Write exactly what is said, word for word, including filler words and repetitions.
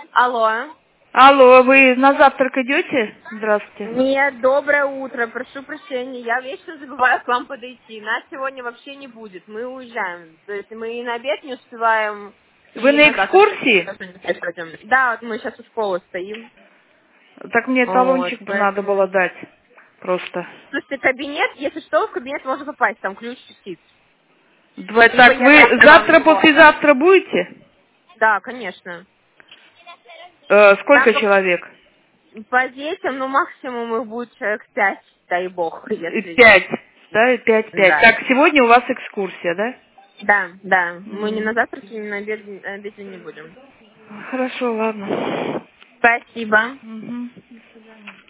Алло. Алло, вы на завтрак идете? Здравствуйте. Нет, доброе утро. Прошу прощения. Я вечно забываю к вам подойти. Нас сегодня вообще не будет. Мы уезжаем. То есть мы и на обед не успеваем, Вы и на на завтрак экскурсии? тоже не пойдем. Да, вот мы сейчас у школы стоим. Так мне Вот, талончик бы надо поэтому... было дать. Просто. Слушайте, кабинет, если что, в кабинет можно попасть, там ключ висит. Два- Либо Так, я вы завтра вам завтра, его отдам. послезавтра будете? Да, конечно. Э, сколько Там по, человек? по детям, ну, максимум их будет человек пять, дай бог, Э, если... Пять. Да, пять, пять. Да. Так, сегодня у вас экскурсия, да? Да, да. Мы не Мгм. на завтраке, ни на обед, на обеде не будем. Хорошо, ладно. Спасибо. Мгм. До свидания.